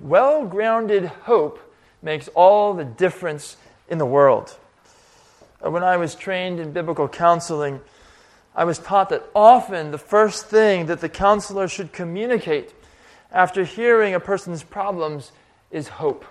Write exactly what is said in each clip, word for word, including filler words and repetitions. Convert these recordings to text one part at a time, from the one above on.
well-grounded hope makes all the difference in the world. When I was trained in biblical counseling, I was taught that often the first thing that the counselor should communicate after hearing a person's problems is hope.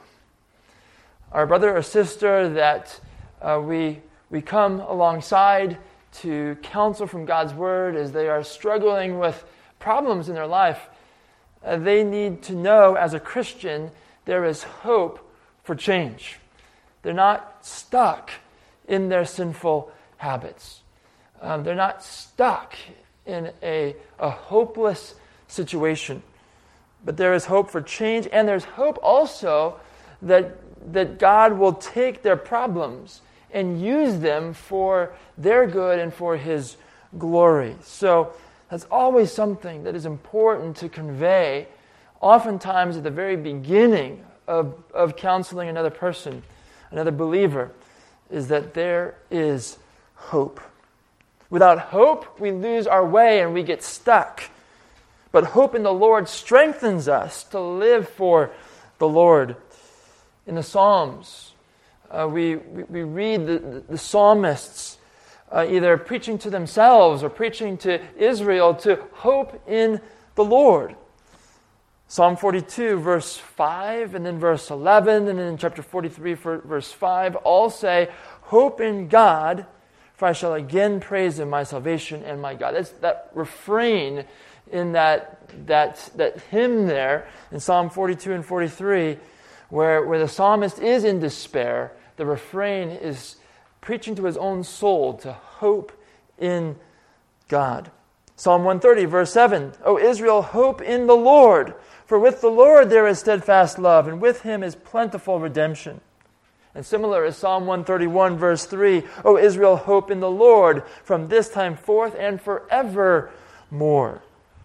Our brother or sister that uh, we, we come alongside to counsel from God's Word as they are struggling with problems in their life, uh, they need to know as a Christian there is hope for change. They're not stuck in their sinful habits. Um, they're not stuck in a, a hopeless situation. But there is hope for change, and there's hope also that, that God will take their problems and use them for their good and for His glory. So that's always something that is important to convey, oftentimes at the very beginning of, of counseling another person, another believer, is that there is hope. Without hope, we lose our way and we get stuck. But hope in the Lord strengthens us to live for the Lord. In the Psalms, uh, we, we, we read the, the, the psalmists uh, either preaching to themselves or preaching to Israel to hope in the Lord. Psalm forty-two, verse five, and then verse eleven, and then chapter forty-three, verse five, all say, "Hope in God, for I shall again praise Him, my salvation and my God." That's that refrain in that that that hymn there in Psalm forty-two and forty-three, where, where the psalmist is in despair. The refrain is preaching to his own soul to hope in God. Psalm one thirty, verse seven, "O Israel, hope in the Lord, for with the Lord there is steadfast love, and with Him is plentiful redemption." And similar is Psalm one thirty-one, verse three, "O Israel, hope in the Lord, from this time forth and forevermore."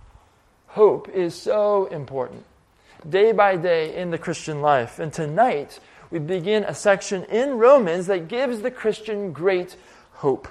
Hope is so important, day by day in the Christian life. And tonight, we begin a section in Romans that gives the Christian great hope.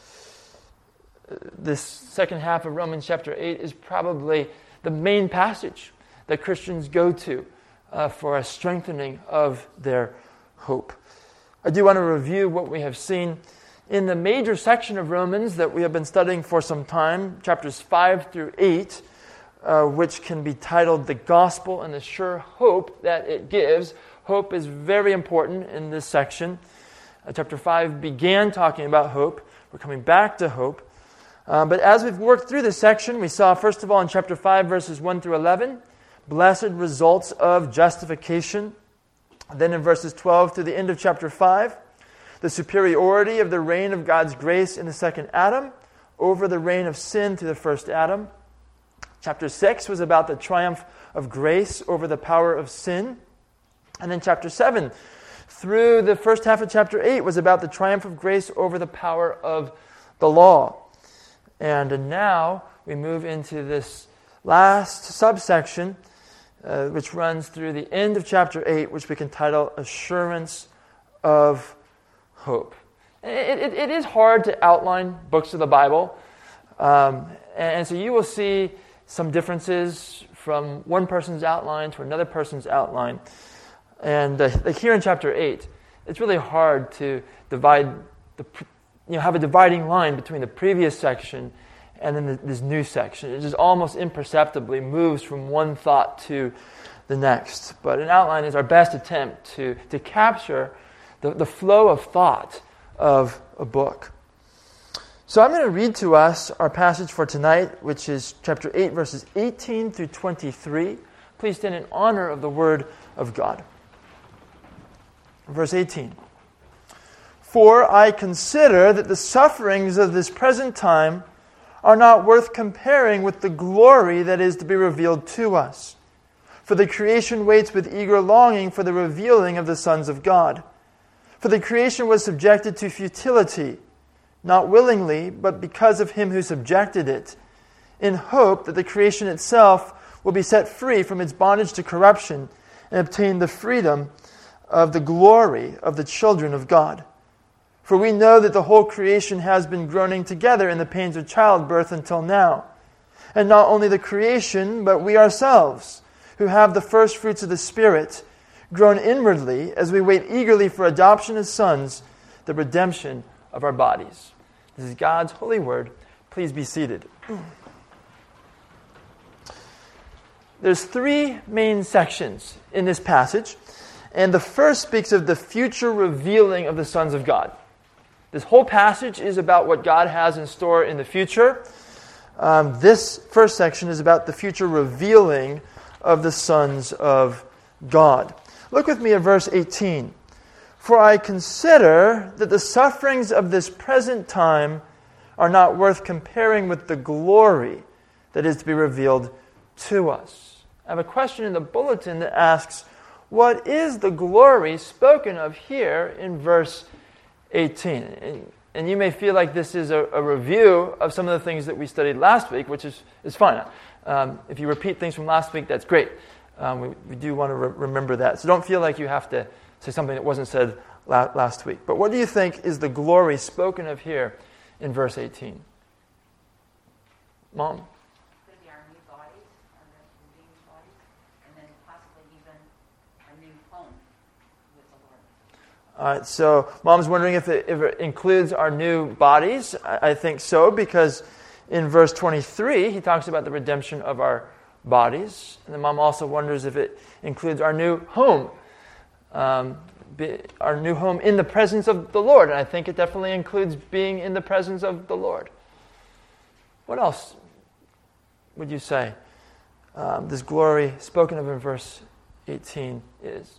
This second half of Romans chapter eight is probably the main passage that Christians go to uh, for a strengthening of their hope. I do want to review what we have seen in the major section of Romans that we have been studying for some time, chapters five through eight, uh, which can be titled "The Gospel and the Sure Hope That It Gives." Hope is very important in this section. Uh, chapter five began talking about hope. We're coming back to hope. Uh, but as we've worked through this section, we saw, first of all, in chapter five, verses one through eleven, blessed results of justification. Then in verses twelve to the end of chapter five, the superiority of the reign of God's grace in the second Adam over the reign of sin through the first Adam. Chapter six was about the triumph of grace over the power of sin. And then chapter seven, through the first half of chapter eight, was about the triumph of grace over the power of the law. And now we move into this last subsection, uh, which runs through the end of chapter eight, which we can title Assurance of Hope. It, it, it is hard to outline books of the Bible, um, and, and so you will see some differences from one person's outline to another person's outline. And uh, like here in chapter eight, it's really hard to divide the you know have a dividing line between the previous section and then the, this new section. It just almost imperceptibly moves from one thought to the next. But an outline is our best attempt to, to capture the, the flow of thought of a book. So I'm going to read to us our passage for tonight, which is chapter eight, verses eighteen through twenty-three. Please stand in honor of the Word of God. Verse eighteen. "For I consider that the sufferings of this present time are not worth comparing with the glory that is to be revealed to us. For the creation waits with eager longing for the revealing of the sons of God. For the creation was subjected to futility, not willingly, but because of Him who subjected it, in hope that the creation itself will be set free from its bondage to corruption and obtain the freedom of the glory of the children of God. For we know that the whole creation has been groaning together in the pains of childbirth until now. And not only the creation, but we ourselves, who have the first fruits of the Spirit, groan inwardly as we wait eagerly for adoption as sons, the redemption of our bodies. This is God's holy word. Please be seated. There's three main sections in this passage, and the first speaks of the future revealing of the sons of God. This whole passage is about what God has in store in the future. Um, this first section is about the future revealing of the sons of God. Look with me at verse eighteen. For I consider that the sufferings of this present time are not worth comparing with the glory that is to be revealed to us. I have a question in the bulletin that asks, what is the glory spoken of here in verse eighteen? And, and you may feel like this is a, a review of some of the things that we studied last week, which is, is fine. Um, if you repeat things from last week, that's great. Um, we, we do want to re- remember that. So don't feel like you have to say something that wasn't said la- last week. But what do you think is the glory spoken of here in verse eighteen? Mom? Could be our new bodies, our redeemed bodies, and then possibly even a new home with the Lord. All right, so Mom's wondering if it, if it includes our new bodies. I, I think so, because in verse twenty-three, he talks about the redemption of our bodies. And then Mom also wonders if it includes our new home, um, be, our new home in the presence of the Lord. And I think it definitely includes being in the presence of the Lord. What else would you say um, this glory spoken of in verse eighteen is?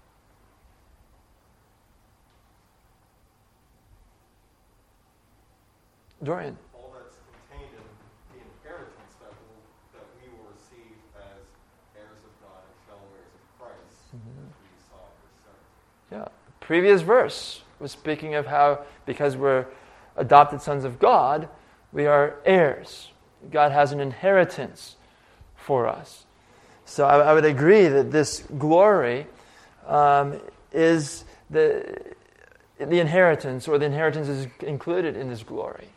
Dorian. All that's contained in the inheritance that, will, that we will receive as heirs of God and fellow heirs of Christ, mm-hmm. as we saw in verse seven. Yeah. The previous verse was speaking of how, because we're adopted sons of God, we are heirs. God has an inheritance for us. So I, I would agree that this glory um, is the, the inheritance, or the inheritance is included in this glory.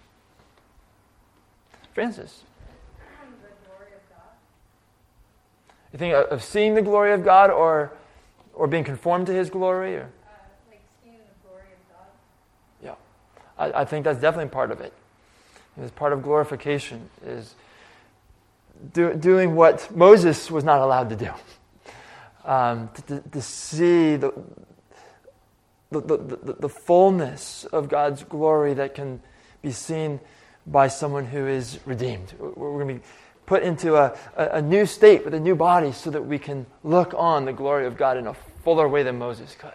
Francis? The glory of God. You think of seeing the glory of God, or or being conformed to His glory? Or? Uh, like seeing the glory of God. Yeah. I, I think that's definitely part of it. It's part of glorification, is do, doing what Moses was not allowed to do. Um, to, to, to see the, the, the, the, the fullness of God's glory that can be seen by someone who is redeemed. We're going to be put into a, a, a new state with a new body so that we can look on the glory of God in a fuller way than Moses could.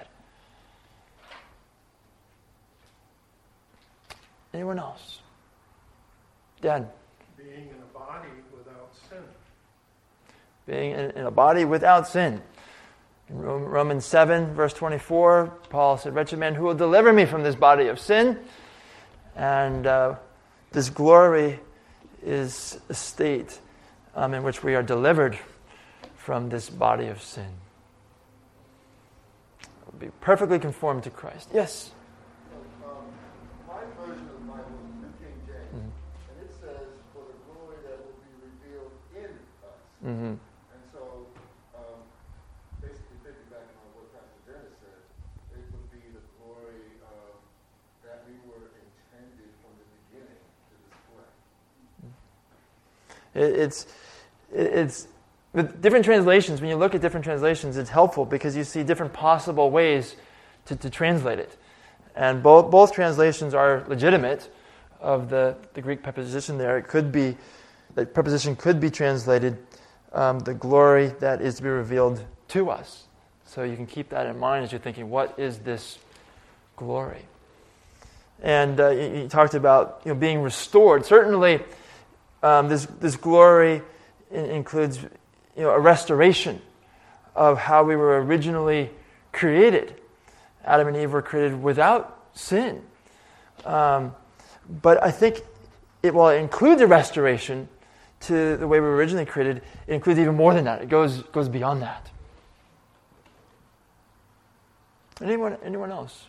Anyone else? Dad? Being in a body without sin. Being in, in a body without sin. In Romans seven, verse twenty-four, Paul said, "Wretched man, who will deliver me from this body of sin?" And uh, this glory is a state um, in which we are delivered from this body of sin. Be perfectly conformed to Christ. Yes? So, um, my version of the Bible is New King James, mm-hmm. and it says, "For the glory that will be revealed in us." Mm-hmm. And so, um, basically piggybacking on what Pastor Dennis said, it would be the glory uh, that we were intended from the beginning to display. It, it's it's with different translations. When you look at different translations, it's helpful because you see different possible ways to, to translate it, and both both translations are legitimate. Of the, the Greek preposition there, it could be that preposition could be translated um, the glory that is to be revealed to us. So you can keep that in mind as you're thinking, what is this glory? And uh, you, you talked about you know being restored. Certainly, um, this this glory in, includes you know a restoration of how we were originally created. Adam and Eve were created without sin. Um, but I think it while it includes a restoration to the way we were originally created, it includes even more than that. It goes goes beyond that. Anyone anyone else?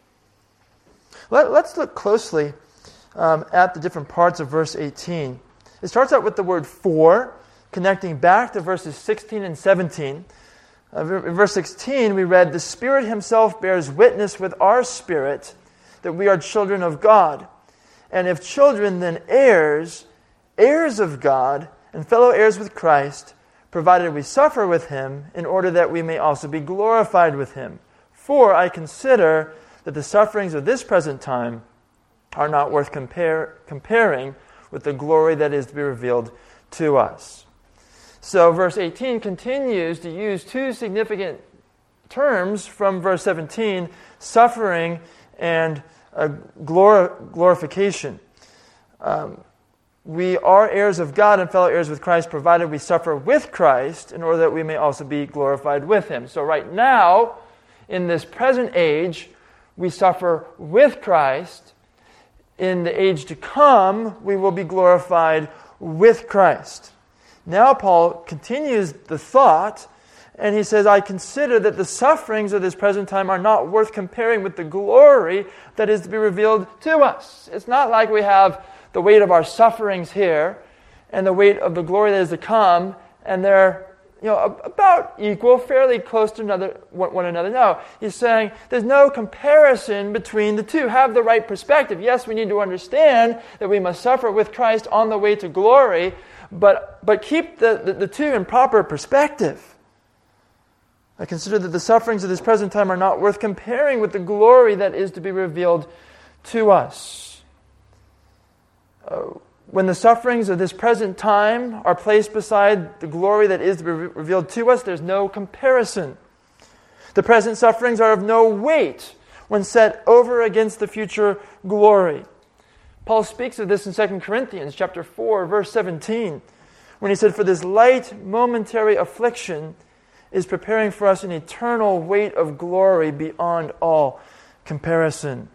Let, let's look closely um, at the different parts of verse eighteen It starts out with the word for, connecting back to verses sixteen and seventeen. Uh, in verse sixteen, we read, "The Spirit himself bears witness with our spirit that we are children of God. And if children, then heirs, heirs of God, and fellow heirs with Christ, provided we suffer with him, in order that we may also be glorified with him. For I consider that the sufferings of this present time are not worth compare, comparing with the glory that is to be revealed to us." So verse eighteen continues to use two significant terms from verse seventeen, suffering and uh, glor- glorification. Um, we are heirs of God and fellow heirs with Christ, provided we suffer with Christ, in order that we may also be glorified with him. So right now, in this present age, we suffer with Christ. In the age to come, we will be glorified with Christ. Now Paul continues the thought, and he says, "I consider that the sufferings of this present time are not worth comparing with the glory that is to be revealed to us." It's not like we have the weight of our sufferings here and the weight of the glory that is to come, and they're you know, about equal, fairly close to another, one another. No, he's saying there's no comparison between the two. Have the right perspective. Yes, we need to understand that we must suffer with Christ on the way to glory, but, but keep the, the, the two in proper perspective. "I consider that the sufferings of this present time are not worth comparing with the glory that is to be revealed to us." Uh, When the sufferings of this present time are placed beside the glory that is to be re- revealed to us, there's no comparison. The present sufferings are of no weight when set over against the future glory. Paul speaks of this in Second Corinthians chapter four, verse seventeen, when he said, "For this light momentary affliction is preparing for us an eternal weight of glory beyond all comparison."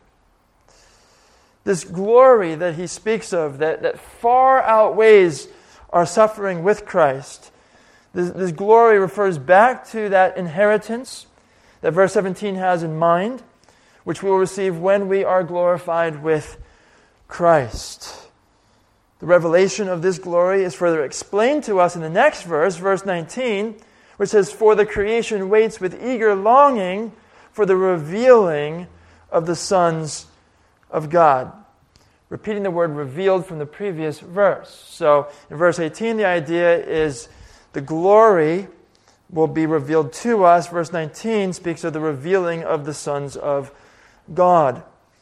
This glory that he speaks of, that, that far outweighs our suffering with Christ, this, this glory refers back to that inheritance that verse seventeen has in mind, which we will receive when we are glorified with Christ. The revelation of this glory is further explained to us in the next verse, verse nineteen, which says, "For the creation waits with eager longing for the revealing of the sons of God." Repeating the word revealed from the previous verse. So in verse eighteen, the idea is the glory will be revealed to us. Verse nineteen speaks of the revealing of the sons of God.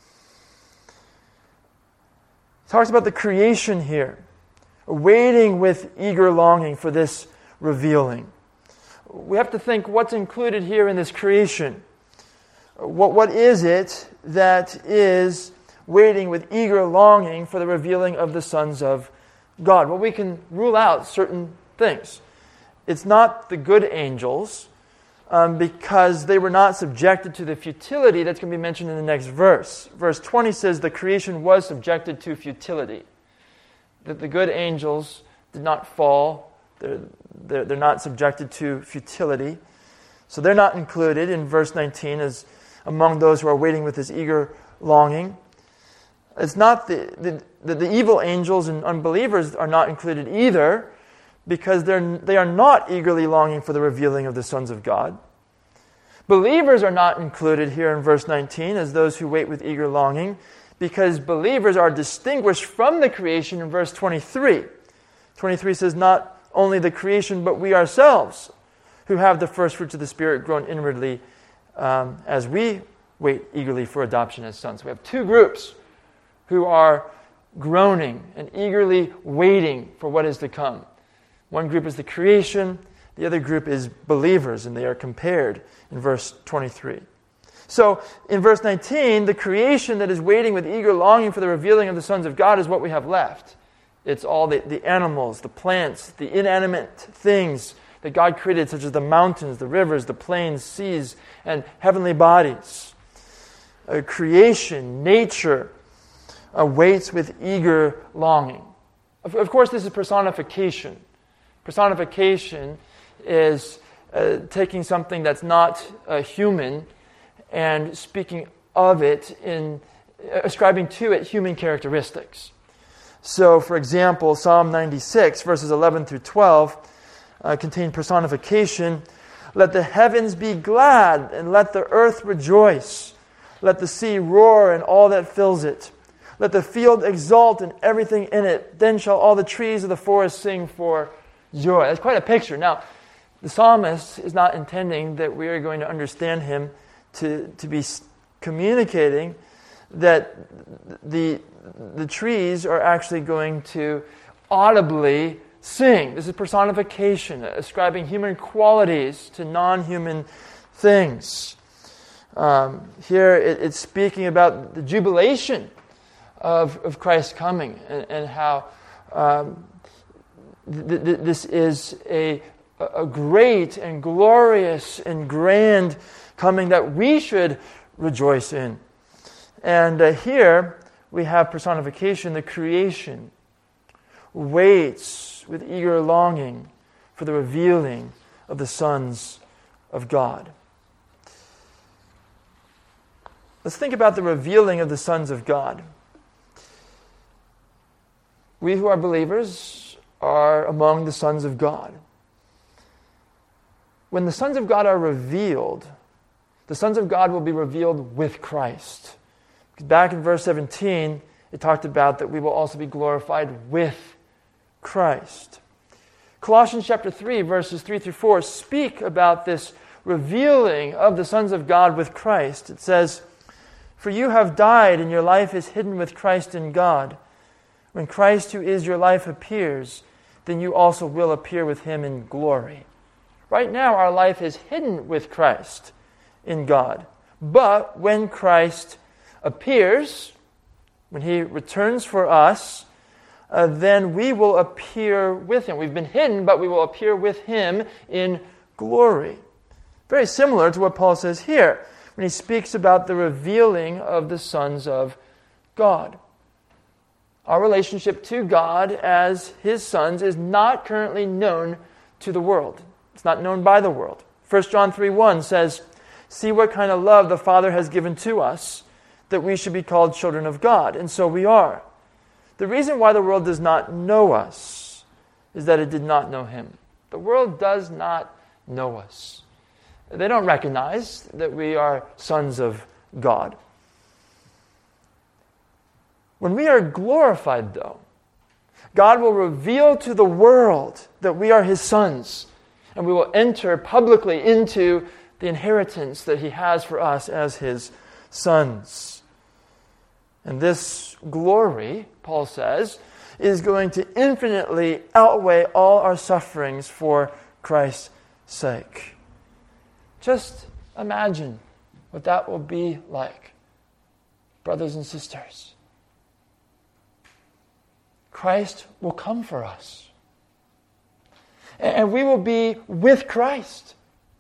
It talks about the creation here, waiting with eager longing for this revealing. We have to think what's included here in this creation. What, what is it that is waiting with eager longing for the revealing of the sons of God? Well, we can rule out certain things. It's not the good angels, um, because they were not subjected to the futility that's going to be mentioned in the next verse. Verse twenty says the creation was subjected to futility. That the good angels did not fall. They're, they're, they're not subjected to futility. So they're not included in verse nineteen as among those who are waiting with this eager longing. It's not the, the, the, the evil angels and unbelievers are not included either, because they're, they are not eagerly longing for the revealing of the sons of God. Believers are not included here in verse nineteen as those who wait with eager longing, because believers are distinguished from the creation in verse twenty-three. twenty-three says, "Not only the creation, but we ourselves, who have the first fruits of the Spirit, grown inwardly um, as we wait eagerly for adoption as sons." We have two groups who are groaning and eagerly waiting for what is to come. One group is the creation, the other group is believers, and they are compared in verse twenty-three. So, in verse nineteen, the creation that is waiting with eager longing for the revealing of the sons of God is what we have left. It's all the, the animals, the plants, the inanimate things that God created, such as the mountains, the rivers, the plains, seas, and heavenly bodies. Uh, creation, nature, awaits with eager longing. Of, of course, this is personification. Personification is uh, taking something that's not uh, human and speaking of it in uh, ascribing to it human characteristics. So, for example, Psalm ninety-six, verses eleven through twelve, uh, contain personification. Let the heavens be glad, and let the earth rejoice. Let the sea roar, and all that fills it. Let the field exult, and everything in it. Then shall all the trees of the forest sing for joy. That's quite a picture. Now, the psalmist is not intending that we are going to understand him to, to be communicating that the, the trees are actually going to audibly sing. This is personification, ascribing human qualities to non-human things. Um, here it, it's speaking about the jubilation of, of Christ's coming and, and how um, th- th- this is a, a great and glorious and grand coming that we should rejoice in. And uh, here we have personification, the creation waits with eager longing for the revealing of the sons of God. Let's think about the revealing of the sons of God. We who are believers are among the sons of God. When the sons of God are revealed, the sons of God will be revealed with Christ. Back in verse seventeen, it talked about that we will also be glorified with Christ. Colossians chapter three, verses three through four speak about this revealing of the sons of God with Christ. It says, "For you have died, and your life is hidden with Christ in God. When Christ, who is your life, appears, then you also will appear with him in glory." Right now, our life is hidden with Christ in God. But when Christ appears, when he returns for us, uh, then we will appear with him. We've been hidden, but we will appear with him in glory. Very similar to what Paul says here when he speaks about the revealing of the sons of God. Our relationship to God as his sons is not currently known to the world. It's not known by the world. First John three one says, "See what kind of love the Father has given to us, that we should be called children of God." And so we are. The reason why the world does not know us is that it did not know him. The world does not know us. They don't recognize that we are sons of God. When we are glorified, though, God will reveal to the world that we are his sons, and we will enter publicly into the inheritance that he has for us as his sons. And this glory, Paul says, is going to infinitely outweigh all our sufferings for Christ's sake. Just imagine what that will be like, brothers and sisters. Christ will come for us. And we will be with Christ.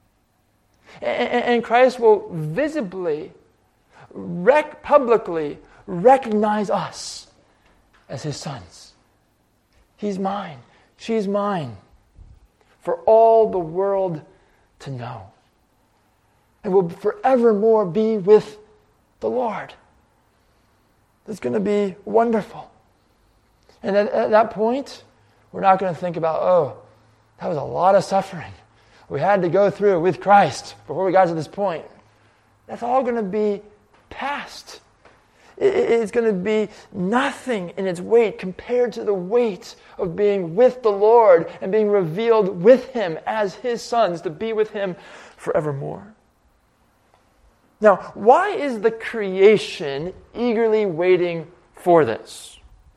And Christ will visibly, rec- publicly recognize us as his sons. He's mine. She's mine. For all the world to know. And will forevermore be with the Lord. It's going to be wonderful. And at, at that point, we're not going to think about, oh, that was a lot of suffering we had to go through with Christ before we got to this point. That's all going to be past. It, it's going to be nothing in its weight compared to the weight of being with the Lord and being revealed with him as his sons, to be with him forevermore. Now, why is the creation eagerly waiting for this?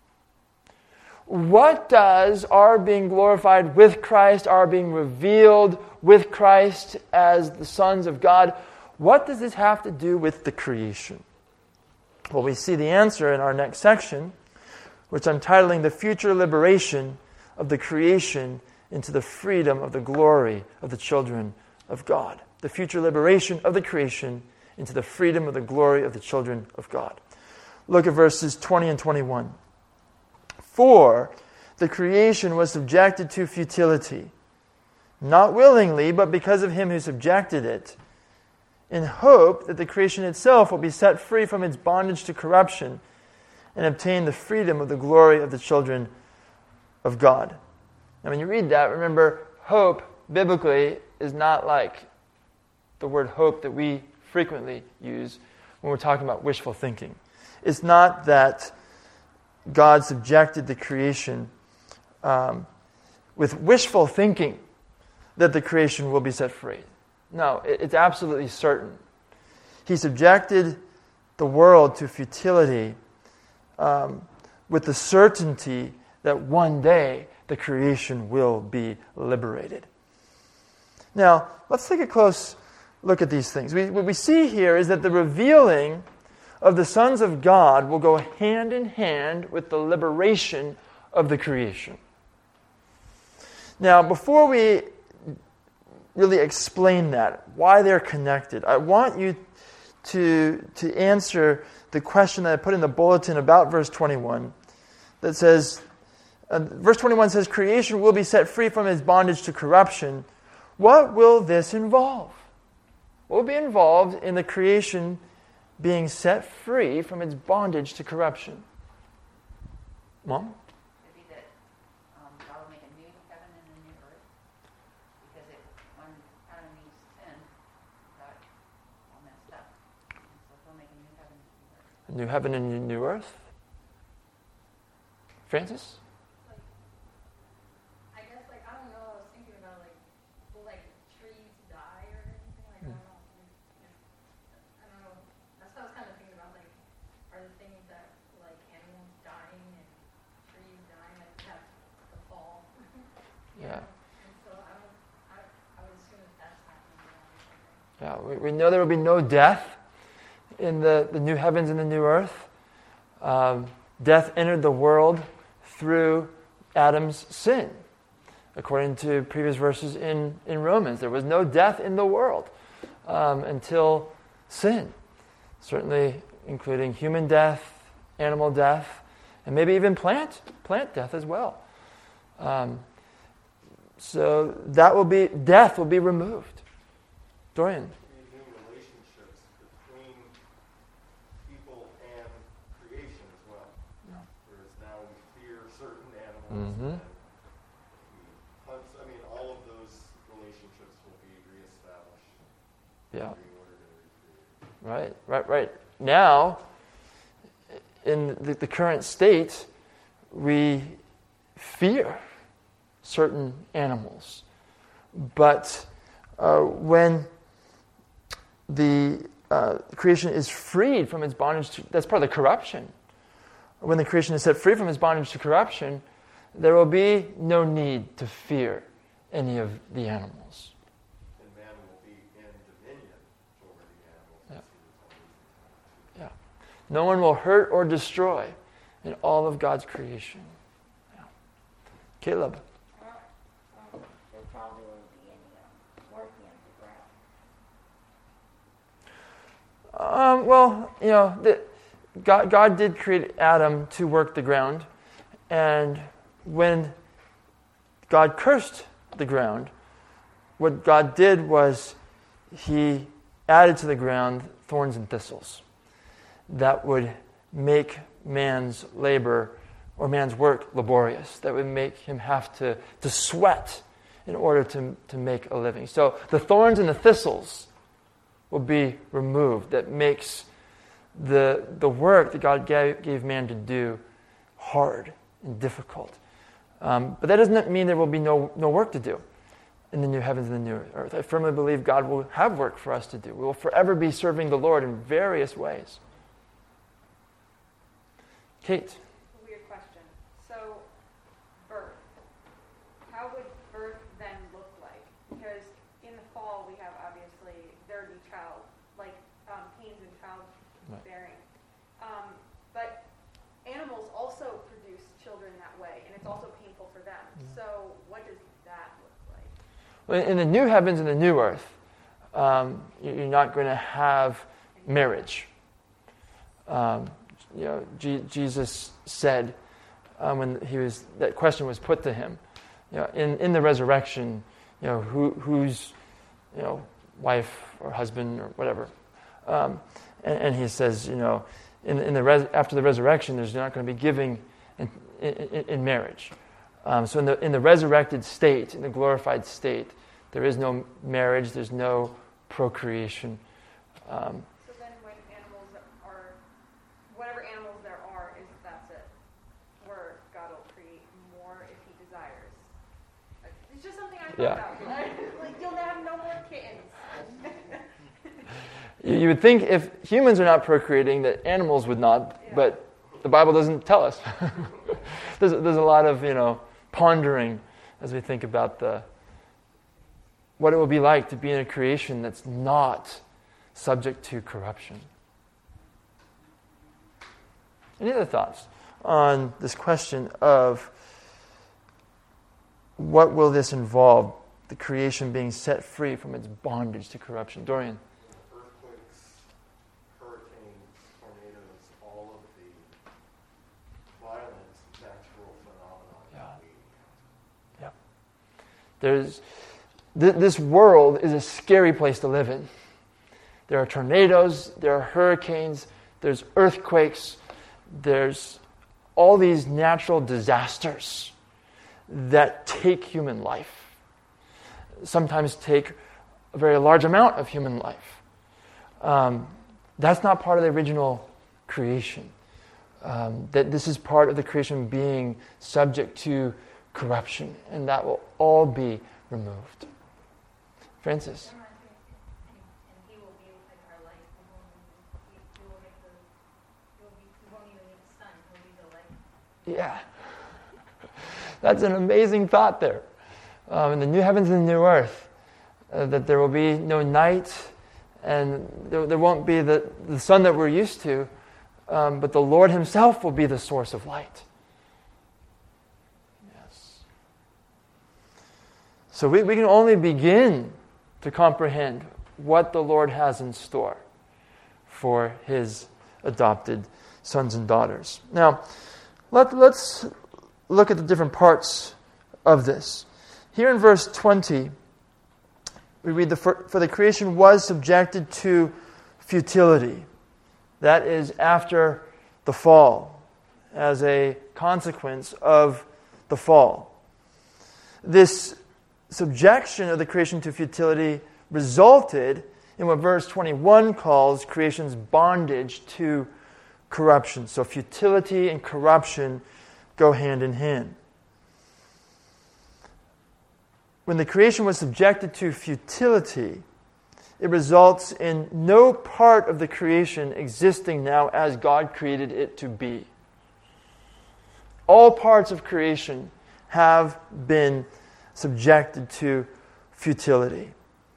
What does our being glorified with Christ, our being revealed with Christ as the sons of God, what does this have to do with the creation? Well, we see the answer in our next section, which I'm titling "The Future Liberation of the Creation into the Freedom of the Glory of the Children of God." The future liberation of the creation into the freedom of the glory of the children of God. Look at verses twenty and twenty-one. "For the creation was subjected to futility, not willingly, but because of him who subjected it, in hope that the creation itself will be set free from its bondage to corruption and obtain the freedom of the glory of the children of God. Now, when you read that, remember, hope, biblically, is not like the word hope that we frequently use when we're talking about wishful thinking. It's not that God subjected the creation um, with wishful thinking that the creation will be set free. No, it, it's absolutely certain. He subjected the world to futility um, with the certainty that one day the creation will be liberated. Now, let's take a close look at these things. We, what we see here is that the revealing of the sons of God will go hand in hand with the liberation of the creation. Now, before we really explain that, why they're connected, I want you to, to answer the question that I put in the bulletin about verse twenty-one that says, uh, verse twenty-one says, creation will be set free from its bondage to corruption. What will this involve? What will be involved in the creation being set free from its bondage to corruption? Mom? Could be that um, God will make a new heaven and a new earth, because it, when Adam and Eve sinned, got all messed up. And so he'll make a new heaven and a new earth. A new heaven and a new earth? Francis? I guess, like, I don't know, I was thinking about, like, will, like, trees die or anything? Like, I don't know. I don't know. That's what I was kind of thinking about, like, are the things that, like, animals dying and trees dying, like, have the fall? You Yeah. know? And so I don't, I, I would assume that that's happening now or something. Yeah, we, we know there will be no death in the, the new heavens and the new earth. Um, death entered the world through Adam's sin. According to previous verses in, in Romans, there was no death in the world um, until sin. Certainly including human death, animal death, and maybe even plant, plant death as well. Um, so that will be, death will be removed. Dorian. New relationships between people and creation as well. Yeah. Whereas now we fear certain animals. Mm-hmm. And we hunt, I mean, all of those relationships will be reestablished. Yeah. Reordered and recreated. Right, right, right. Now, in the, the current state, we fear certain animals. But uh, when the uh, creation is freed from its bondage to, that's part of the corruption. When the creation is set free from its bondage to corruption, there will be no need to fear any of the animals. And man will be in dominion over the animals. Yeah. Yeah. No one will hurt or destroy in all of God's creation. Yeah. Caleb. Well, um, there probably won't be any um, working underground. Um, well, you know, the, God, God did create Adam to work the ground, and when God cursed the ground, what God did was He added to the ground thorns and thistles that would make man's labor or man's work laborious, that would make him have to, to sweat in order to, to make a living. So the thorns and the thistles will be removed. That makes the, the work that God gave, gave man to do hard and difficult. Um, but that doesn't mean there will be no, no work to do in the new heavens and the new earth. I firmly believe God will have work for us to do. We will forever be serving the Lord in various ways. Kate. Weird question. So, birth. How would birth then look like? Because in the fall we have obviously there would be child, like um, pains in childbearing. Um, but animals also produce children that way, and it's also painful for them. So, what does that look like? Well, in the new heavens and the new earth, um, you're not going to have marriage. Um, you know, G- Jesus said um, when he was that question was put to him, you know, in, in the resurrection, you know, who, who's, you know, wife or husband or whatever, um, and, and he says, you know, in, in the res, after the resurrection, there's not going to be giving in, in, in marriage. Um, so in the in the resurrected state, in the glorified state, there is no marriage, there's no procreation. Um, so then when animals are, whatever animals there are, is that's it, where God will create more if he desires. It's just something I thought Yeah. about. Like, you'll have no more kittens. you, you would think if humans are not procreating, that animals would not, Yeah. but the Bible doesn't tell us. there's, there's a lot of, you know, pondering as we think about the what it will be like to be in a creation that's not subject to corruption. Any other thoughts on this question of what will this involve, the creation being set free from its bondage to corruption? Dorian? Earthquakes, hurricanes, tornadoes, all of the violent natural phenomena. Yeah. that we Yeah. There's th- this world is a scary place to live in. There are tornadoes, there are hurricanes, there's earthquakes, there's all these natural disasters that take human life. Sometimes take a very large amount of human life. Um, that's not part of the original creation. Um, that this is part of the creation being subject to corruption, and that will all be removed. Francis? And he will be like our light. He won't even, he, he will make the, he will be, he won't even need the sun. He'll be the light. Yeah. That's an amazing thought there. Um, in the new heavens and the new earth, uh, that there will be no night, and there, there won't be the, the sun that we're used to, um, but the Lord himself will be the source of light. Yes. So we, we can only begin to comprehend what the Lord has in store for his adopted sons and daughters. Now, let, let's look at the different parts of this. Here in verse twenty, we read, the, for, for the creation was subjected to futility. That is after the fall, as a consequence of the fall. This subjection of the creation to futility resulted in what verse twenty-one calls creation's bondage to corruption. So futility and corruption go hand in hand. When the creation was subjected to futility, it results in no part of the creation existing now as God created it to be. All parts of creation have been subjected to futility.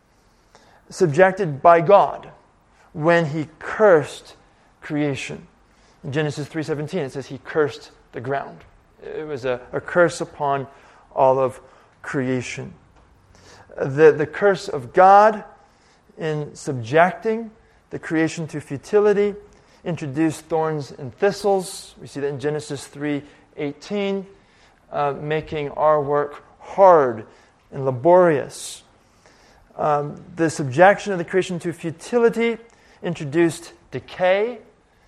Subjected by God when he cursed creation. In Genesis three seventeen it says he cursed the ground. It was a, a curse upon all of creation. The, the curse of God in subjecting the creation to futility introduced thorns and thistles. We see that in Genesis three eighteen, uh, making our work hard and laborious. Um, the subjection of the creation to futility introduced decay,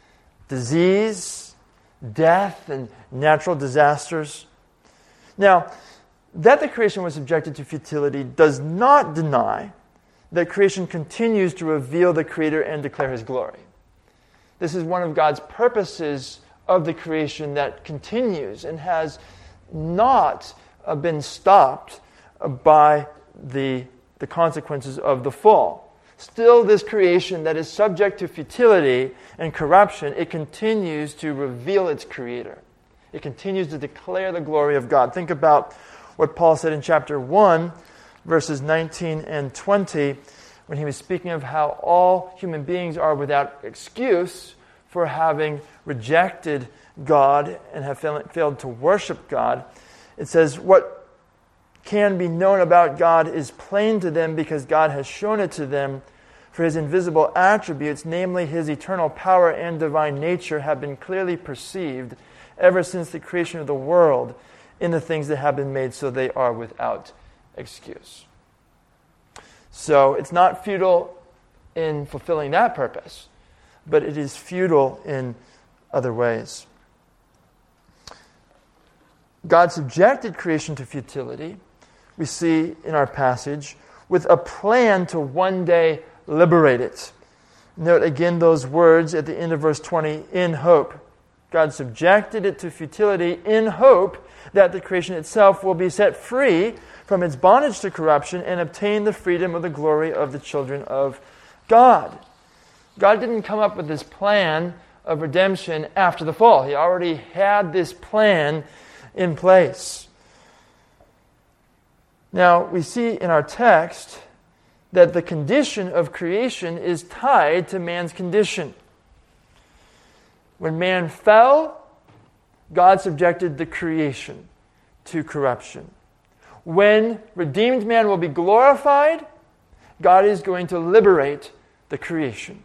disease, death, and natural disasters. Now, that the creation was subjected to futility does not deny that creation continues to reveal the Creator and declare his glory. This is one of God's purposes of the creation that continues and has not uh, been stopped uh, by the, the consequences of the fall. Still, this creation that is subject to futility and corruption, it continues to reveal its Creator. It continues to declare the glory of God. Think about what Paul said in chapter one, verses nineteen and twenty, when he was speaking of how all human beings are without excuse for having rejected God and have failed to worship God. It says, what can be known about God is plain to them because God has shown it to them. For his invisible attributes, namely his eternal power and divine nature, have been clearly perceived ever since the creation of the world in the things that have been made, so they are without excuse. So it's not futile in fulfilling that purpose, but it is futile in other ways. God subjected creation to futility, we see in our passage, with a plan to one day liberate it. Note again those words at the end of verse twenty, in hope. God subjected it to futility in hope that the creation itself will be set free from its bondage to corruption and obtain the freedom of the glory of the children of God. God didn't come up with this plan of redemption after the fall. He already had this plan in place. Now, we see in our text that the condition of creation is tied to man's condition. When man fell, God subjected the creation to corruption. When redeemed man will be glorified, God is going to liberate the creation.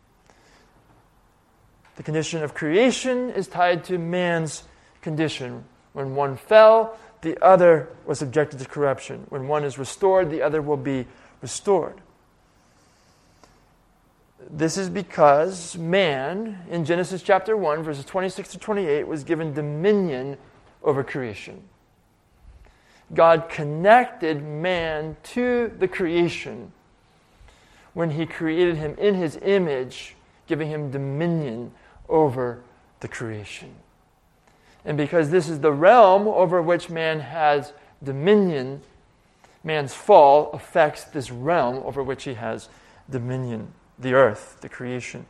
The condition of creation is tied to man's condition. When one fell, the other was subjected to corruption. When one is restored, the other will be restored. This is because man, in Genesis chapter one, verses twenty-six to twenty-eight, was given dominion over creation. God connected man to the creation when he created him in his image, giving him dominion over the creation. And because this is the realm over which man has dominion, man's fall affects this realm over which he has dominion, the earth, the creation.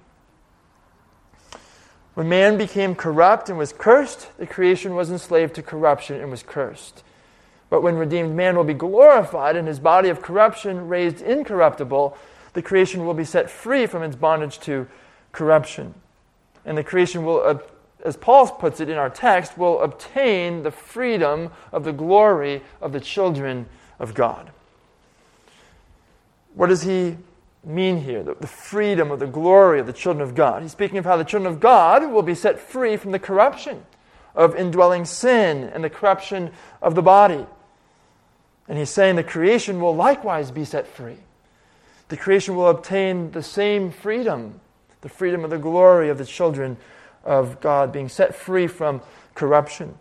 When man became corrupt and was cursed, the creation was enslaved to corruption and was cursed. But when redeemed man will be glorified and his body of corruption raised incorruptible, the creation will be set free from its bondage to corruption. And the creation will, as Paul puts it in our text, will obtain the freedom of the glory of the children of God. What does he mean here? The, the freedom of the glory of the children of God. He's speaking of how the children of God will be set free from the corruption of indwelling sin and the corruption of the body. And he's saying the creation will likewise be set free. The creation will obtain the same freedom, the freedom of the glory of the children of God, being set free from corruption.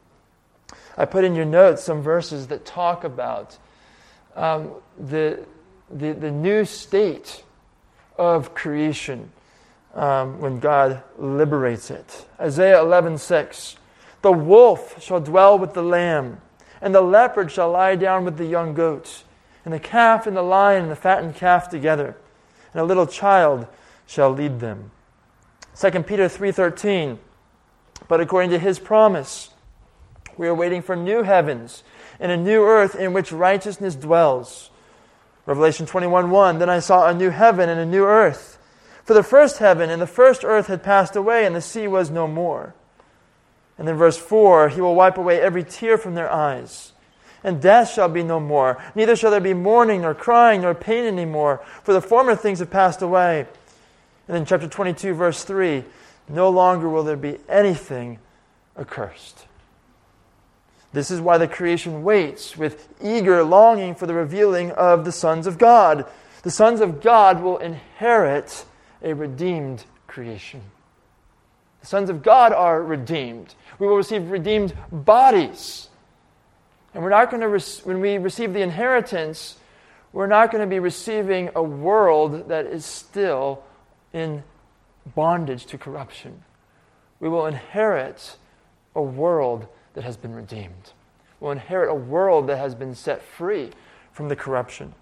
I put in your notes some verses that talk about um, the, the, the new state of creation um, when God liberates it. Isaiah eleven six, the wolf shall dwell with the lamb, and the leopard shall lie down with the young goat, and the calf and the lion and the fattened calf together, and a little child shall lead them. Second Peter three thirteen, but according to his promise, we are waiting for new heavens and a new earth in which righteousness dwells. Revelation twenty-one one, then I saw a new heaven and a new earth. For the first heaven and the first earth had passed away, and the sea was no more. And then verse four, he will wipe away every tear from their eyes. And death shall be no more. Neither shall there be mourning, nor crying, nor pain any more, for the former things have passed away. And then chapter twenty-two, verse three, no longer will there be anything accursed. This is why the creation waits with eager longing for the revealing of the sons of God. The sons of God will inherit a redeemed creation. The sons of God are redeemed. We will receive redeemed bodies. And we're not going to, re- when we receive the inheritance, we're not going to be receiving a world that is still in bondage to corruption. We will inherit a world that has been redeemed. We'll inherit a world that has been set free from the corruption.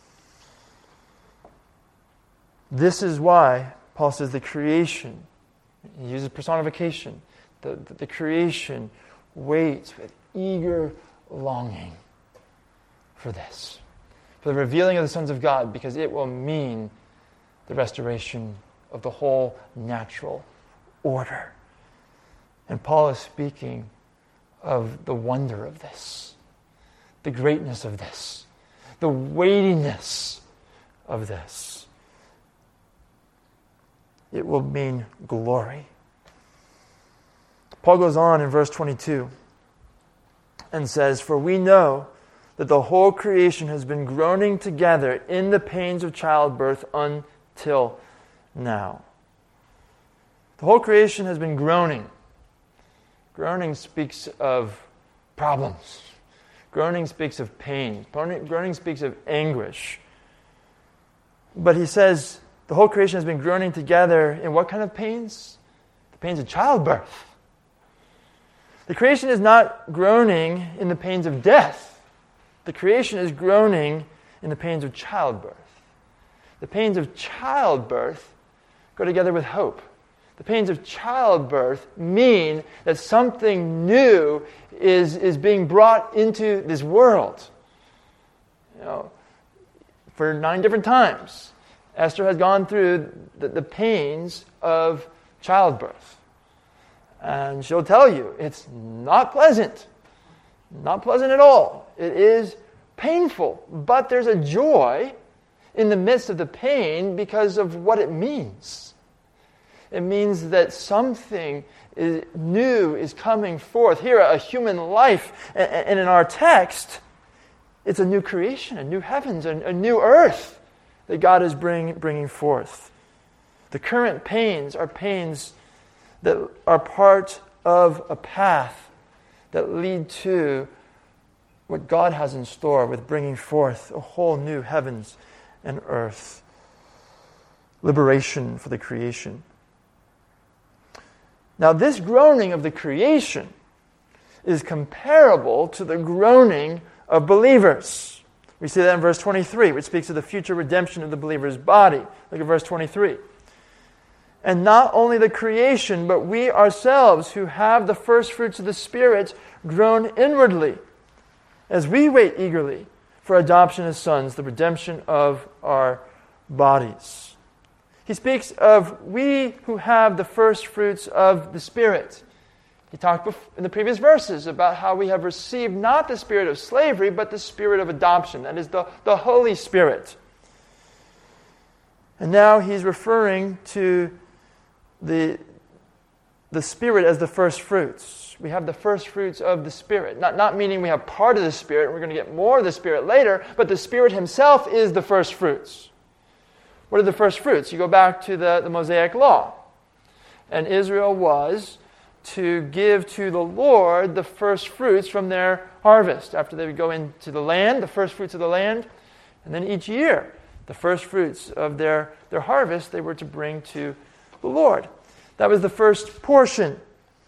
This is why Paul says the creation, he uses personification, the, the, the creation waits with eager longing for this, for the revealing of the sons of God, because it will mean the restoration of the whole natural order. And Paul is speaking of the wonder of this, the greatness of this, the weightiness of this. It will mean glory. Paul goes on in verse twenty-two and says, for we know that the whole creation has been groaning together in the pains of childbirth until now. The whole creation has been groaning. Groaning speaks of problems. Groaning speaks of pain. Groaning speaks of anguish. But he says the whole creation has been groaning together in what kind of pains? The pains of childbirth. The creation is not groaning in the pains of death. The creation is groaning in the pains of childbirth. The pains of childbirth go together with hope. The pains of childbirth mean that something new is, is being brought into this world. You know, for nine different times, Esther has gone through the, the pains of childbirth. And she'll tell you, it's not pleasant. Not pleasant at all. It is painful. But there's a joy in the midst of the pain because of what it means. It means that something is, new is coming forth. Here, a human life. And, and in our text, it's a new creation, a new heavens, a, a new earth that God is bring, bringing forth. The current pains are pains that are part of a path that lead to what God has in store with bringing forth a whole new heavens and earth. Liberation for the creation. Now, this groaning of the creation is comparable to the groaning of believers. We see that in verse twenty-three, which speaks of the future redemption of the believer's body. Look at verse twenty-three. And not only the creation, but we ourselves who have the first fruits of the Spirit groan inwardly as we wait eagerly for adoption as sons, the redemption of our bodies. He speaks of we who have the first fruits of the Spirit. He talked in the previous verses about how we have received not the spirit of slavery, but the spirit of adoption. That is the, the Holy Spirit. And now he's referring to the, the Spirit as the first fruits. We have the first fruits of the Spirit. Not, not meaning we have part of the Spirit, and we're going to get more of the Spirit later, but the Spirit himself is the first fruits. What are the first fruits? You go back to the, the Mosaic Law. And Israel was to give to the Lord the first fruits from their harvest. After they would go into the land, the first fruits of the land, and then each year, the first fruits of their, their harvest they were to bring to the Lord. That was the first portion.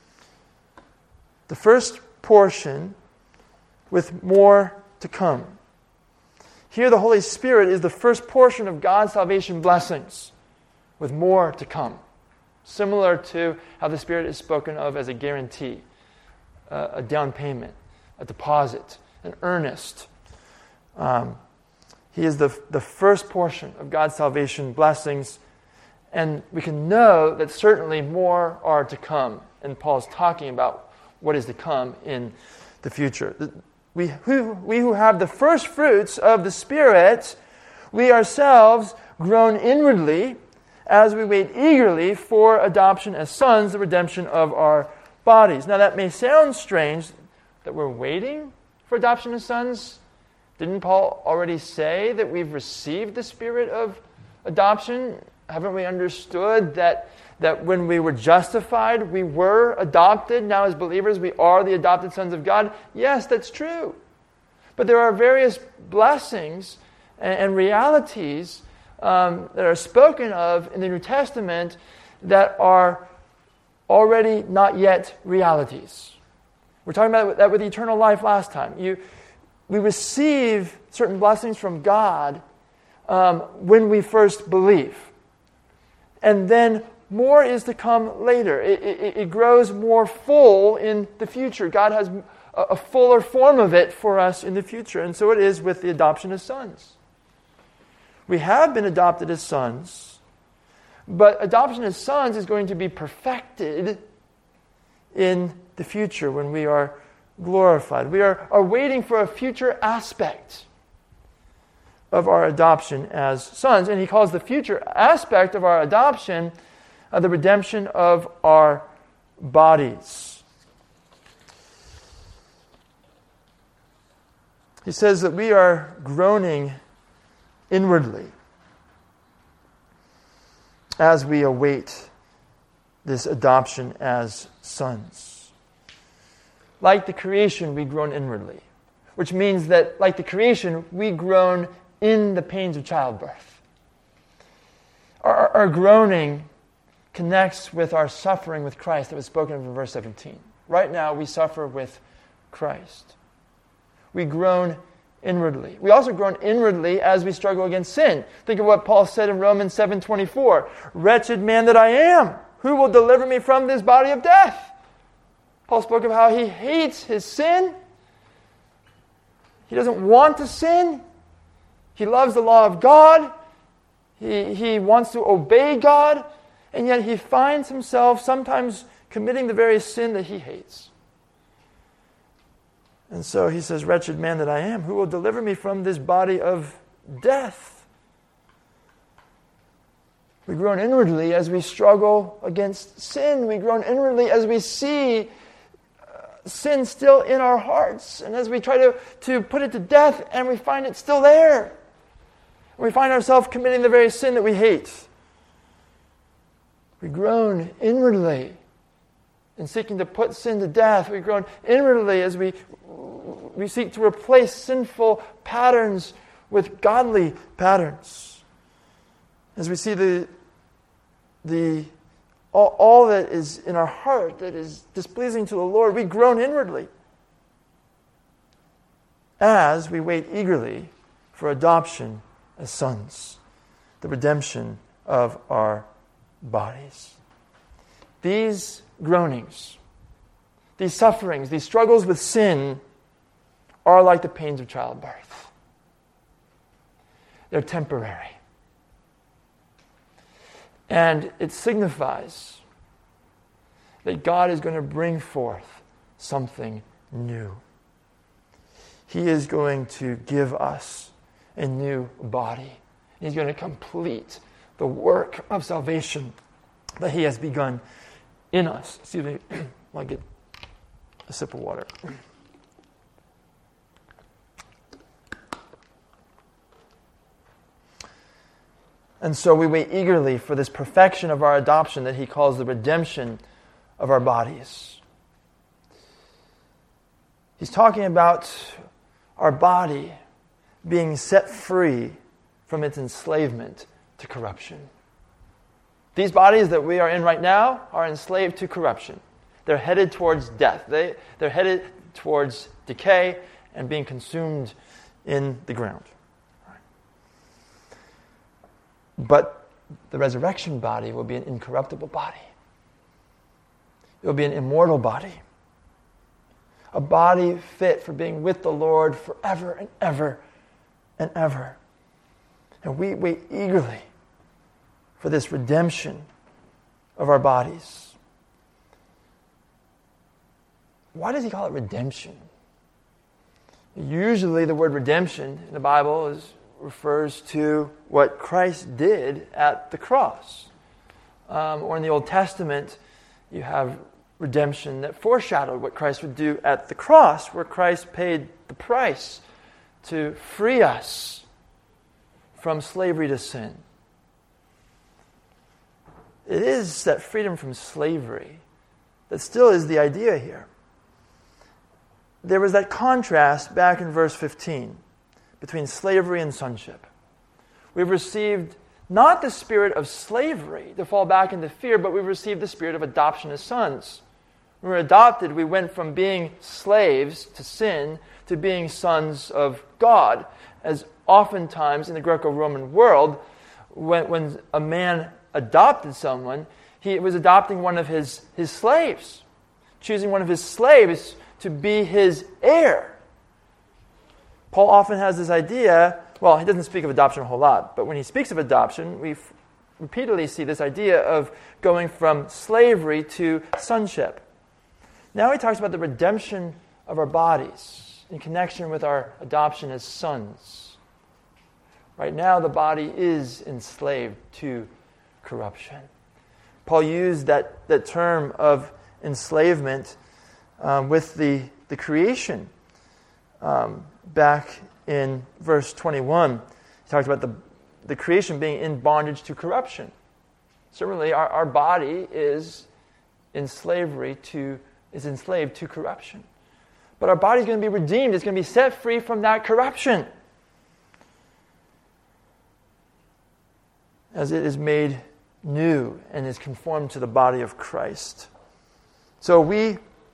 The first portion with more to come. Here the Holy Spirit is the first portion of God's salvation blessings with more to come. Similar to how the Spirit is spoken of as a guarantee, uh, a down payment, a deposit, an earnest. Um, he is the, the first portion of God's salvation blessings, and we can know that certainly more are to come. And Paul's talking about what is to come in the future. We who, we who have the first fruits of the Spirit, we ourselves groan inwardly as we wait eagerly for adoption as sons, the redemption of our bodies. Now that may sound strange that we're waiting for adoption as sons. Didn't Paul already say that we've received the Spirit of adoption? Haven't we understood that, that when we were justified, we were adopted? Now as believers, we are the adopted sons of God? Yes, that's true. But there are various blessings and, and realities Um, that are spoken of in the New Testament that are already not yet realities. We're talking about that with eternal life last time. You, we receive certain blessings from God um, when we first believe. And then more is to come later. It, it, it grows more full in the future. God has a, a fuller form of it for us in the future. And so it is with the adoption as sons. We have been adopted as sons, but adoption as sons is going to be perfected in the future when we are glorified. We are, are waiting for a future aspect of our adoption as sons. And he calls the future aspect of our adoption uh, the redemption of our bodies. He says that we are groaning inwardly as we await this adoption as sons. Like the creation, we groan inwardly, which means that, like the creation, we groan in the pains of childbirth. Our, our groaning connects with our suffering with Christ that was spoken of in verse seventeen. Right now, we suffer with Christ. We groan inwardly. We also groan inwardly as we struggle against sin. Think of what Paul said in Romans seven twenty-four. Wretched man that I am, who will deliver me from this body of death? Paul spoke of how he hates his sin. He doesn't want to sin. He loves the law of God. He, he wants to obey God. And yet he finds himself sometimes committing the very sin that he hates. And so he says, wretched man that I am, who will deliver me from this body of death? We groan inwardly as we struggle against sin. We groan inwardly as we see uh, sin still in our hearts. And as we try to, to put it to death and we find it still there. And we find ourselves committing the very sin that we hate. We groan inwardly in seeking to put sin to death. We groan inwardly as we we seek to replace sinful patterns with godly patterns. As we see the the all, all that is in our heart that is displeasing to the Lord, we groan inwardly as we wait eagerly for adoption as sons, the redemption of our bodies. These groanings, these sufferings, these struggles with sin are like the pains of childbirth. They're temporary. And it signifies that God is going to bring forth something new. He is going to give us a new body. He's going to complete the work of salvation that He has begun in us. Excuse me, I'll get a sip of water. And so we wait eagerly for this perfection of our adoption that He calls the redemption of our bodies. He's talking about our body being set free from its enslavement to corruption. These bodies that we are in right now are enslaved to corruption. They're headed towards death. They, they're headed towards decay and being consumed in the ground. But the resurrection body will be an incorruptible body. It will be an immortal body. A body fit for being with the Lord forever and ever and ever. And we wait eagerly for this redemption of our bodies. Why does he call it redemption? Usually the word redemption in the Bible is refers to what Christ did at the cross. Um, or in the Old Testament, you have redemption that foreshadowed what Christ would do at the cross, where Christ paid the price to free us from slavery to sin. It is that freedom from slavery that still is the idea here. There was that contrast back in verse fifteen between slavery and sonship. We've received not the spirit of slavery to fall back into fear, but we've received the spirit of adoption as sons. When we were adopted, we went from being slaves to sin to being sons of God. As oftentimes in the Greco-Roman world, when, when a man adopted someone, he was adopting one of his, his slaves, choosing one of his slaves to be his heir. Paul often has this idea, well, he doesn't speak of adoption a whole lot, but when he speaks of adoption, we f- repeatedly see this idea of going from slavery to sonship. Now he talks about the redemption of our bodies in connection with our adoption as sons. Right now, the body is enslaved to corruption. Paul used that, that term of enslavement um, with the, the creation. Um, back in verse twenty-one, he talked about the, the creation being in bondage to corruption. Certainly, our, our body is in slavery to, is enslaved to corruption. But our body is going to be redeemed. It's going to be set free from that corruption as it is made new and is conformed to the body of Christ. So we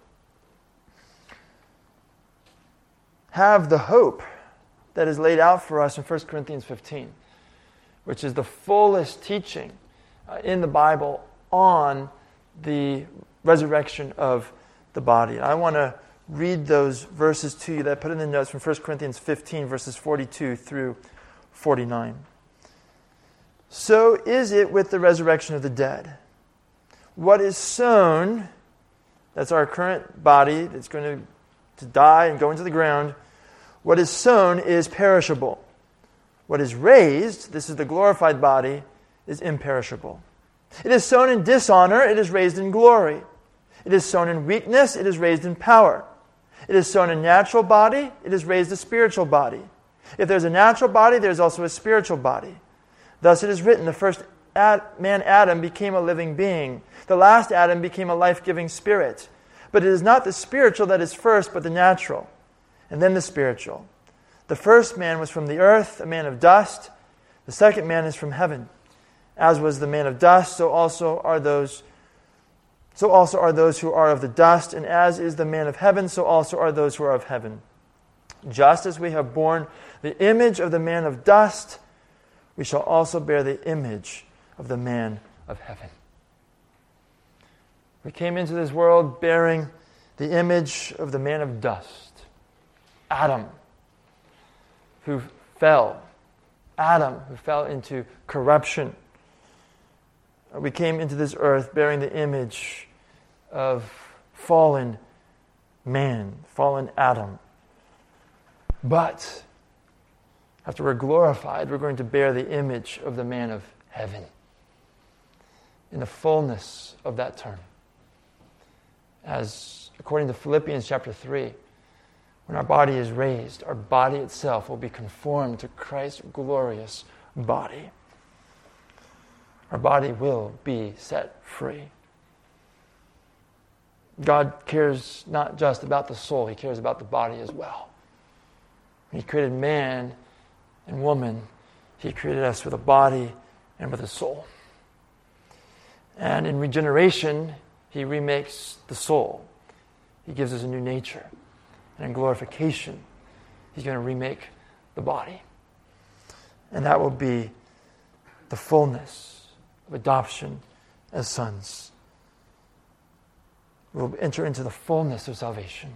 have the hope that is laid out for us in First Corinthians fifteen, which is the fullest teaching uh, in the Bible on the resurrection of the body. And I want to read those verses to you that I put in the notes from First Corinthians fifteen, verses forty-two through forty-nine. So is it with the resurrection of the dead. What is sown, that's our current body that's going to, to die and go into the ground. What is sown is perishable. What is raised, this is the glorified body, is imperishable. It is sown in dishonor, it is raised in glory. It is sown in weakness, it is raised in power. It is sown a natural body, it is raised a spiritual body. If there's a natural body, there's also a spiritual body. Thus it is written, the first Ad, man Adam became a living being. The last Adam became a life-giving spirit. But it is not the spiritual that is first, but the natural, and then the spiritual. The first man was from the earth, a man of dust. The second man is from heaven. As was the man of dust, so also are those so also are those who are of the dust, and as is the man of heaven, so also are those who are of heaven. Just as we have borne the image of the man of dust, we shall also bear the image of the man of heaven. We came into this world bearing the image of the man of dust, Adam, who fell. Adam, who fell into corruption. We came into this earth bearing the image of fallen man, fallen Adam. But after we're glorified, we're going to bear the image of the man of heaven in the fullness of that term. As according to Philippians chapter three, when our body is raised, our body itself will be conformed to Christ's glorious body. Our body will be set free. God cares not just about the soul, He cares about the body as well. When He created man and woman, He created us with a body and with a soul. And in regeneration, He remakes the soul. He gives us a new nature. And in glorification, He's going to remake the body. And that will be the fullness of adoption as sons. We'll enter into the fullness of salvation.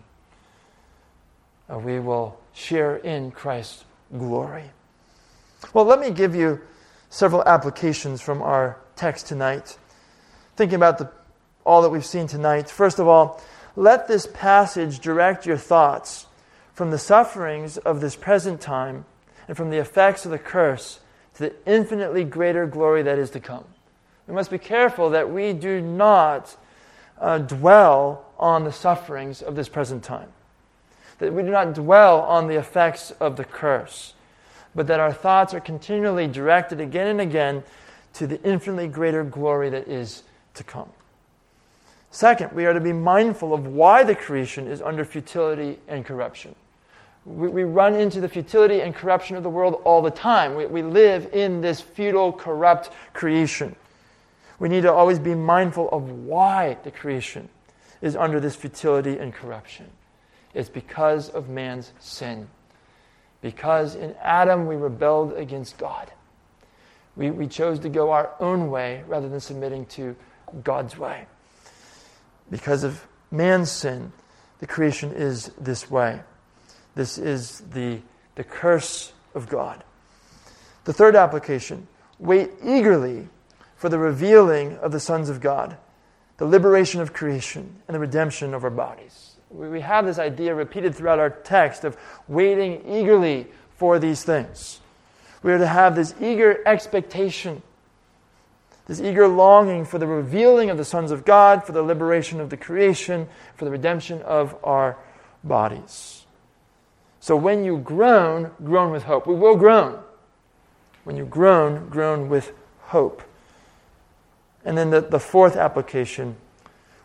Uh, we will share in Christ's glory. Well, let me give you several applications from our text tonight. Thinking about the, all that we've seen tonight. First of all, let this passage direct your thoughts from the sufferings of this present time and from the effects of the curse to the infinitely greater glory that is to come. We must be careful that we do not uh, dwell on the sufferings of this present time. That we do not dwell on the effects of the curse, but that our thoughts are continually directed again and again to the infinitely greater glory that is to come. Second, we are to be mindful of why the creation is under futility and corruption. We, we run into the futility and corruption of the world all the time. We, we live in this futile, corrupt creation. We need to always be mindful of why the creation is under this futility and corruption. It's because of man's sin. Because in Adam we rebelled against God. We, we chose to go our own way rather than submitting to God's way. Because of man's sin, the creation is this way. This is the, the curse of God. The third application, wait eagerly for the revealing of the sons of God, the liberation of creation, and the redemption of our bodies. We, we have this idea repeated throughout our text of waiting eagerly for these things. We are to have this eager expectation, this eager longing for the revealing of the sons of God, for the liberation of the creation, for the redemption of our bodies. So when you groan, groan with hope. We will groan. When you groan, groan with hope. And then the, the fourth application,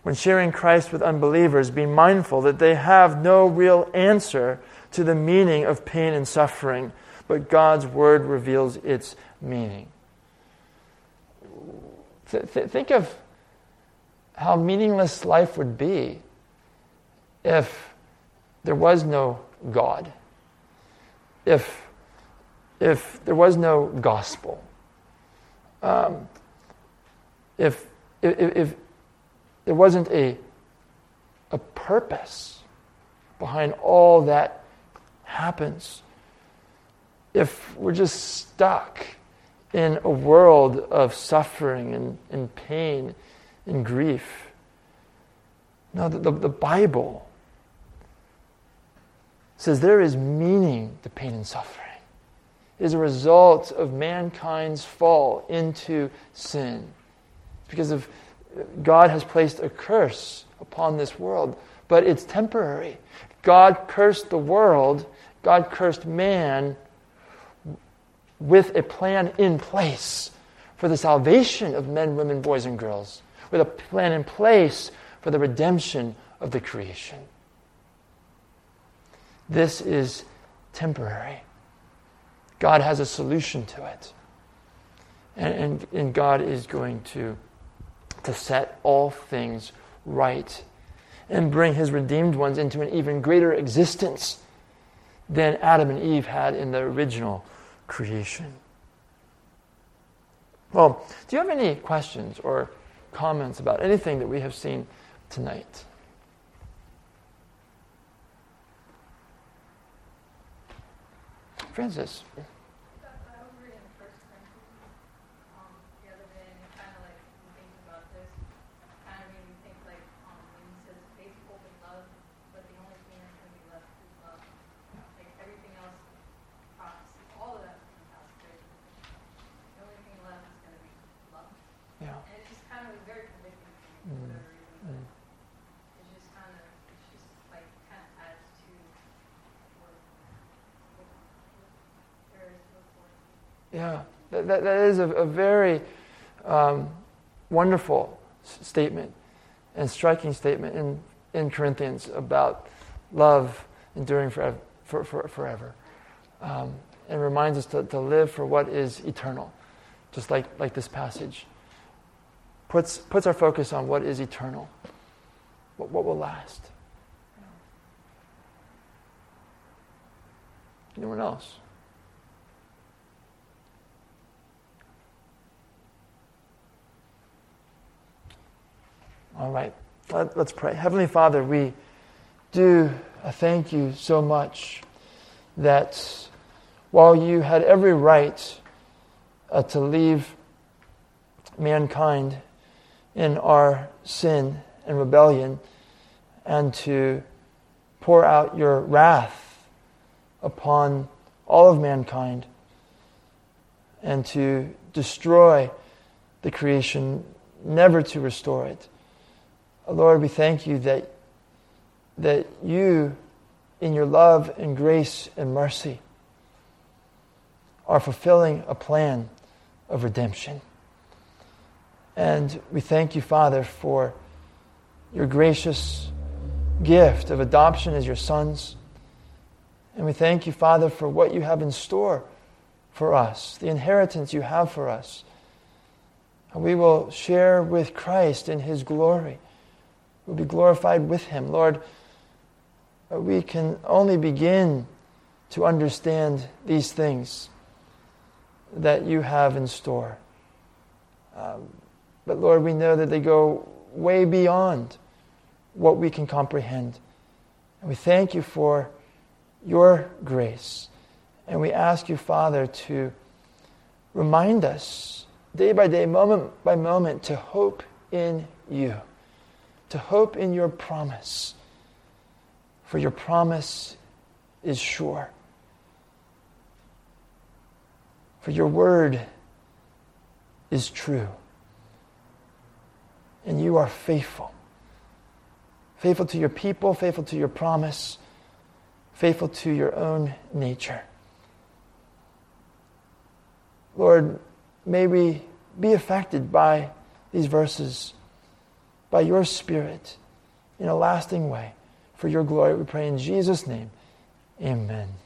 when sharing Christ with unbelievers, be mindful that they have no real answer to the meaning of pain and suffering, but God's Word reveals its meaning. Th- th- think of how meaningless life would be if there was no God, if, if there was no gospel, um, if, if, if there wasn't a, a purpose behind all that happens, if we're just stuck in a world of suffering and, and pain and grief. No, the, the, the Bible says there is meaning to pain and suffering. It is a result of mankind's fall into sin. Because of God has placed a curse upon this world, but it's temporary. God cursed the world, God cursed man with a plan in place for the salvation of men, women, boys, and girls, with a plan in place for the redemption of the creation. This is temporary. God has a solution to it. And, and, and God is going to, to set all things right and bring his redeemed ones into an even greater existence than Adam and Eve had in the original creation. Well, do you have any questions or comments about anything that we have seen tonight? Francis. I was reading First Corinthians um, the other day, and it kind of like thinking about this, kind of made me think like um, when he says faith, hope, and love, but the only thing that's going to be left is love. Like everything else, prophecy, all of that is going to pass away. The only thing left is going to be love. Yeah. And it just kind of was very convicting to me for whatever reason. Mm. But it's just kind of, it's just like kind of adds to what there is to look for. Yeah, that, that, that is a, a very um, wonderful s- statement and striking statement in, in Corinthians about love enduring forever. For, for, forever. Um, and reminds us to, to live for what is eternal, just like, like this passage. Puts, puts our focus on what is eternal, what, what will last. Anyone else? All right, Let, let's pray. Heavenly Father, we do uh, thank you so much that while you had every right uh, to leave mankind in our sin and rebellion and to pour out your wrath upon all of mankind and to destroy the creation, never to restore it. Lord, we thank you that, that you, in your love and grace and mercy, are fulfilling a plan of redemption. And we thank you, Father, for your gracious gift of adoption as your sons. And we thank you, Father, for what you have in store for us, the inheritance you have for us. And we will share with Christ in his glory. We'll be glorified with him. Lord, we can only begin to understand these things that you have in store. Um, but Lord, we know that they go way beyond what we can comprehend. And we thank you for your grace. And we ask you, Father, to remind us day by day, moment by moment, to hope in you, to hope in your promise. For your promise is sure. For your word is true. And you are faithful. Faithful to your people, faithful to your promise, faithful to your own nature. Lord, may we be affected by these verses, by your Spirit in a lasting way. For your glory, we pray in Jesus' name. Amen.